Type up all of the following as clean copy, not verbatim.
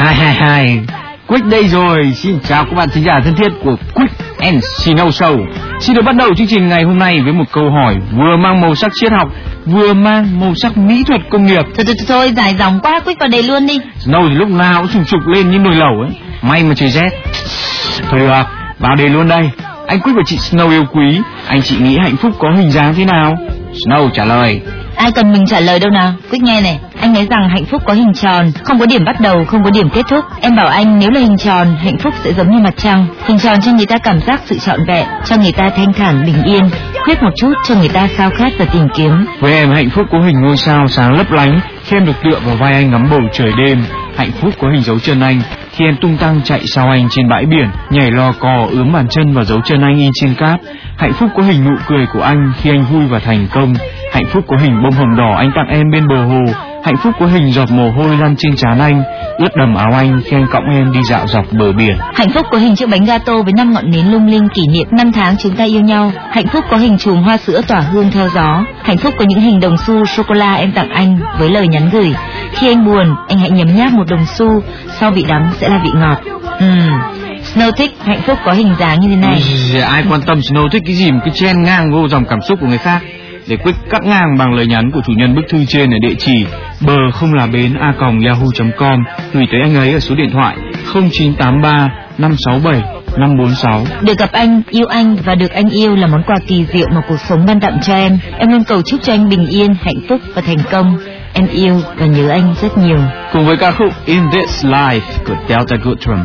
Hai, Quick đây rồi. Xin chào các bạn thính giả thân thiết của Quick and Snow Show. Xin được bắt đầu chương trình ngày hôm nay với một câu hỏi vừa mang màu sắc triết học, vừa mang màu sắc mỹ thuật công nghiệp. Thôi, dài dòng quá, Quick vào đề luôn đi. Snow thì lúc nào cũng sùng lên như nồi lẩu ấy. May mà trời rét. Thôi được, vào đề luôn đây. Anh Quick và chị Snow yêu quý, anh chị nghĩ hạnh phúc có hình dáng thế nào? Snow trả lời. Ai cần mình trả lời đâu nào. Quick nghe này, anh nói rằng hạnh phúc có hình tròn, không có điểm bắt đầu, không có điểm kết thúc. Em bảo anh nếu là hình tròn, hạnh phúc sẽ giống như mặt trăng. Hình tròn cho người ta cảm giác sự trọn vẹn, cho người ta thanh thản bình yên. Khuyết một chút cho người ta khao khát và tìm kiếm. Với em, hạnh phúc có hình ngôi sao sáng lấp lánh khi em được tựa vào vai anh ngắm bầu trời đêm. Hạnh phúc có hình dấu chân anh khi em tung tăng chạy sau anh trên bãi biển, nhảy lò cò ướm bàn chân vào dấu chân anh in trên cát. Hạnh phúc có hình nụ cười của anh khi anh vui và thành công. Hạnh phúc có hình bông hồng đỏ anh tặng em bên bờ hồ. Hạnh phúc có hình giọt mồ hôi lăn trên trán anh, ướt đầm áo anh khi anh cõng em đi dạo dọc bờ biển. Hạnh phúc có hình chiếc bánh gato với 5 ngọn nến lung linh kỷ niệm 5 tháng chúng ta yêu nhau. Hạnh phúc có hình chùm hoa sữa tỏa hương theo gió. Hạnh phúc có những hình đồng xu sô cô la em tặng anh với lời nhắn gửi: khi anh buồn, anh hãy nhấm nháp một đồng xu, sau vị đắng sẽ là vị ngọt. Snow thích hạnh phúc có hình dáng như thế này. Ai quan tâm Snow thích cái gì mà cứ chen ngang vô dòng cảm xúc của người khác. Để Quick cắt ngang bằng lời nhắn của chủ nhân bức thư trên ở địa chỉ bờ không là bến @yahoo.com, gửi tới anh ấy ở số điện thoại 0983 567 546. Được gặp anh, yêu anh và được anh yêu là món quà kỳ diệu mà cuộc sống ban tặng cho em. Em luôn cầu chúc cho anh bình yên, hạnh phúc và thành công. Em yêu và nhớ anh rất nhiều. Cùng với ca khúc In This Life của Delta Goodrum.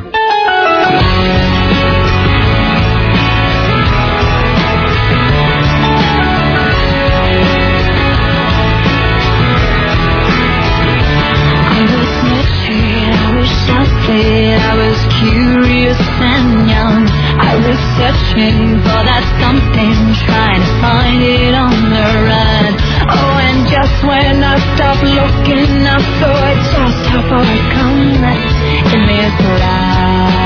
I was curious and young. I was searching for that something, trying to find it on the run. Oh, and just when I stopped looking, I saw just how far I've come in this life.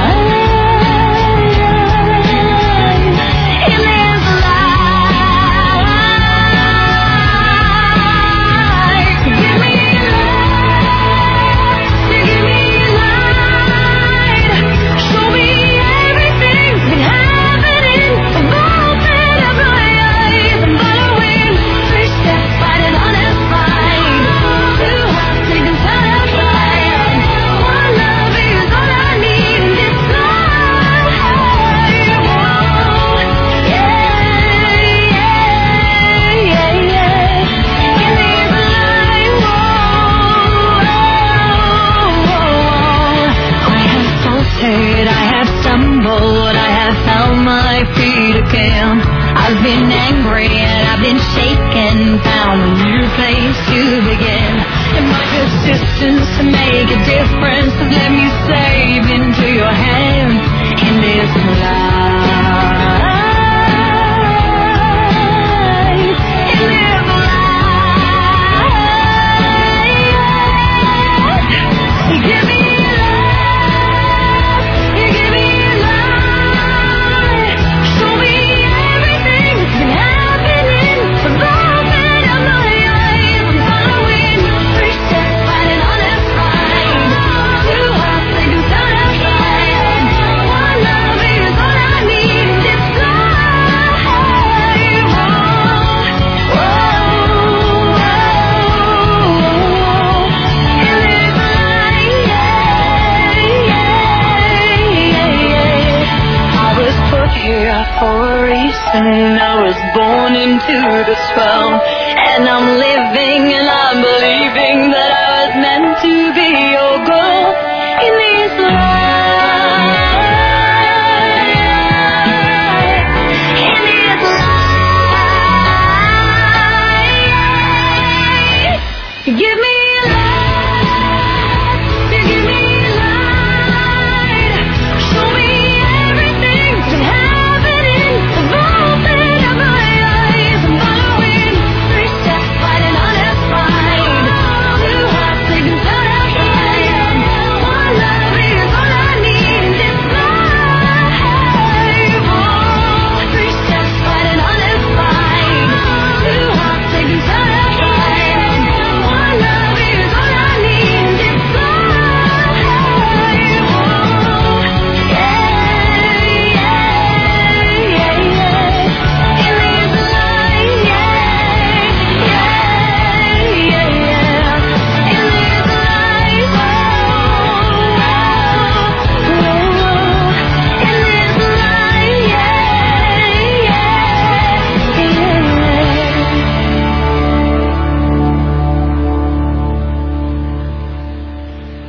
I've been angry and I've been shaken, found a new place to begin. And my persistence to make a difference has let me save into your hands in this life. In this life, you give me for a reason. I was born into this world, and I'm living and I'm believing that